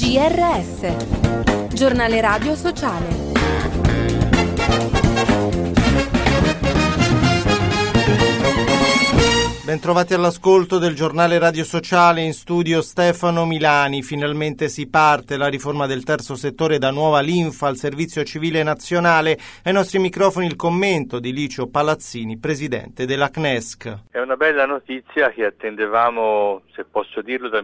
GRS, Giornale Radio Sociale. Bentrovati all'ascolto del Giornale Radio Sociale, in studio Stefano Milani. Finalmente si parte la riforma del terzo settore da nuova linfa al servizio civile nazionale. Ai nostri microfoni il commento di Licio Palazzini, presidente della CNESC. È una bella notizia che attendevamo, se posso dirlo, dal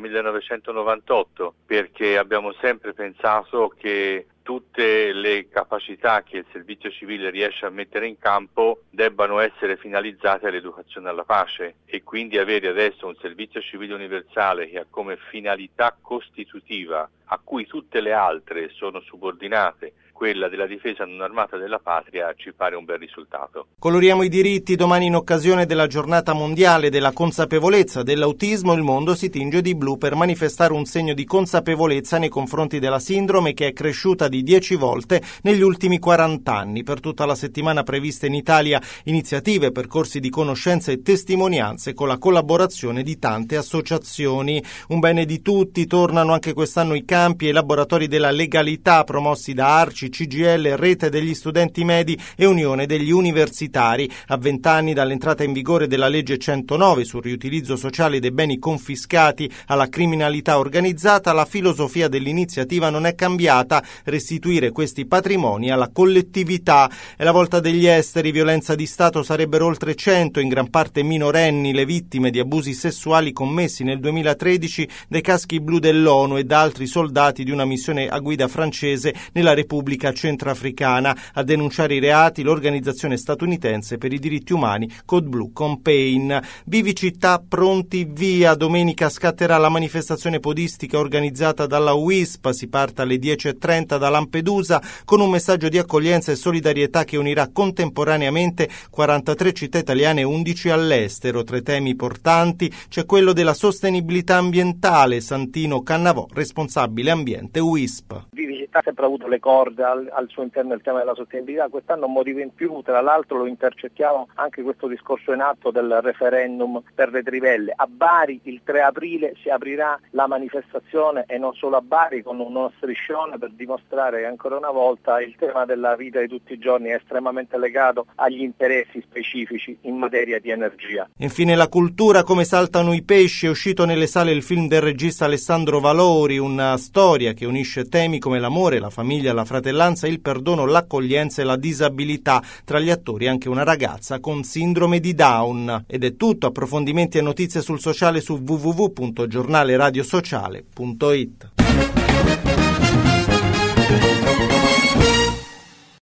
1998, perché abbiamo sempre pensato che tutte le capacità che il servizio civile riesce a mettere in campo debbano essere finalizzate all'educazione alla pace, e quindi avere adesso un servizio civile universale che ha come finalità costitutiva, a cui tutte le altre sono subordinate, quella della difesa non armata della patria, ci pare un bel risultato. Coloriamo i diritti. Domani, in occasione della giornata mondiale della consapevolezza dell'autismo, il mondo si tinge di blu per manifestare un segno di consapevolezza nei confronti della sindrome, che è cresciuta di 10 volte negli ultimi 40 anni. Per tutta la settimana previste in Italia iniziative, percorsi di conoscenza e testimonianze con la collaborazione di tante associazioni. Un bene di tutti. Tornano anche quest'anno i campi e i laboratori della legalità promossi da ARCI, CGIL, Rete degli Studenti Medi e Unione degli Universitari. A 20 anni dall'entrata in vigore della legge 109 sul riutilizzo sociale dei beni confiscati alla criminalità organizzata, la filosofia dell'iniziativa non è cambiata: restituire questi patrimoni alla collettività. È la volta degli esteri. Violenza di Stato. Sarebbero oltre 100, in gran parte minorenni, le vittime di abusi sessuali commessi nel 2013 dai caschi blu dell'ONU e da altri soldati di una missione a guida francese nella Repubblica Centrafricana. A denunciare i reati l'organizzazione statunitense per i diritti umani Code Blue Campaign. Vivi città, pronti via. Domenica scatterà la manifestazione podistica organizzata dalla UISP. Si parte alle 10:30 da Lampedusa con un messaggio di accoglienza e solidarietà che unirà contemporaneamente 43 città italiane e 11 all'estero. Tra i temi portanti c'è quello della sostenibilità ambientale. Santino Cannavò, responsabile ambiente UISP. Vivi città ha sempre avuto le corde al suo interno il tema della sostenibilità. Quest'anno un motivo in più, tra l'altro lo intercettiamo anche questo discorso in atto del referendum per le trivelle. A Bari il 3 aprile si aprirà la manifestazione, e non solo a Bari, con uno striscione per dimostrare che ancora una volta il tema della vita di tutti i giorni è estremamente legato agli interessi specifici in materia di energia. Infine la cultura. Come saltano i pesci. È uscito nelle sale il film del regista Alessandro Valori, una storia che unisce temi come l'amore, la famiglia, la fratellanza, il perdono, l'accoglienza e la disabilità. Tra gli attori anche una ragazza con sindrome di Down. Ed è tutto. Approfondimenti e notizie sul sociale su www.giornaleradiosociale.it.